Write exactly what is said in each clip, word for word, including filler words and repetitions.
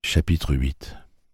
Chapitre huit.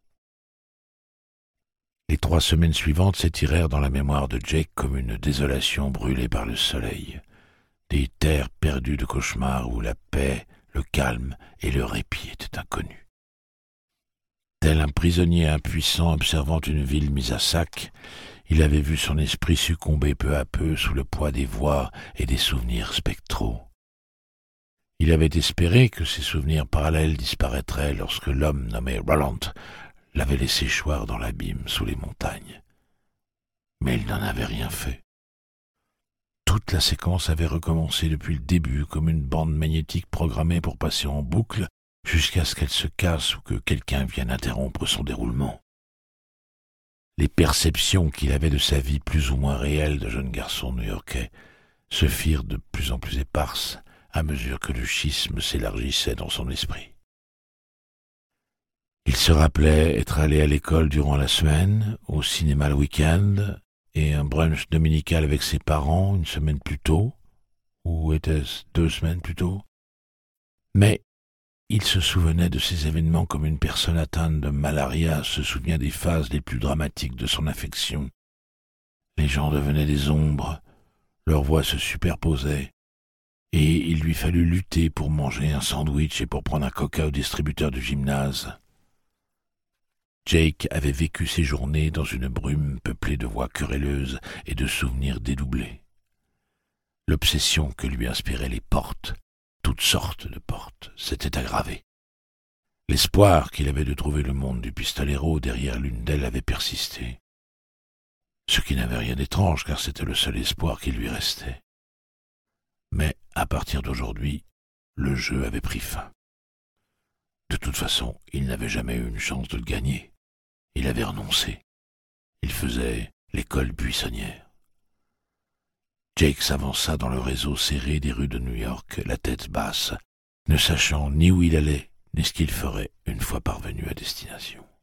Les trois semaines suivantes s'étirèrent dans la mémoire de Jake comme une désolation brûlée par le soleil, des terres perdues de cauchemars où la paix, le calme et le répit étaient inconnus. Tel un prisonnier impuissant observant une ville mise à sac, il avait vu son esprit succomber peu à peu sous le poids des voix et des souvenirs spectraux. Il avait espéré que ces souvenirs parallèles disparaîtraient lorsque l'homme nommé Roland l'avait laissé choir dans l'abîme sous les montagnes. Mais il n'en avait rien fait. Toute la séquence avait recommencé depuis le début comme une bande magnétique programmée pour passer en boucle jusqu'à ce qu'elle se casse ou que quelqu'un vienne interrompre son déroulement. Les perceptions qu'il avait de sa vie plus ou moins réelle de jeune garçon new-yorkais se firent de plus en plus éparses à mesure que le schisme s'élargissait dans son esprit. Il se rappelait être allé à l'école durant la semaine, au cinéma le week-end, et un brunch dominical avec ses parents une semaine plus tôt, ou était-ce deux semaines plus tôt? Mais il se souvenait de ces événements comme une personne atteinte de malaria se souvient des phases les plus dramatiques de son affection. Les gens devenaient des ombres, leurs voix se superposaient, et il lui fallut lutter pour manger un sandwich et pour prendre un coca au distributeur du gymnase. Jake avait vécu ses journées dans une brume peuplée de voix querelleuses et de souvenirs dédoublés. L'obsession que lui inspiraient les portes, toutes sortes de portes, s'était aggravée. L'espoir qu'il avait de trouver le monde du pistolero derrière l'une d'elles avait persisté. Ce qui n'avait rien d'étrange, car c'était le seul espoir qui lui restait. Mais, à partir d'aujourd'hui, le jeu avait pris fin. De toute façon, il n'avait jamais eu une chance de le gagner. Il avait renoncé. Il faisait l'école buissonnière. Jake s'avança dans le réseau serré des rues de New York, la tête basse, ne sachant ni où il allait, ni ce qu'il ferait une fois parvenu à destination.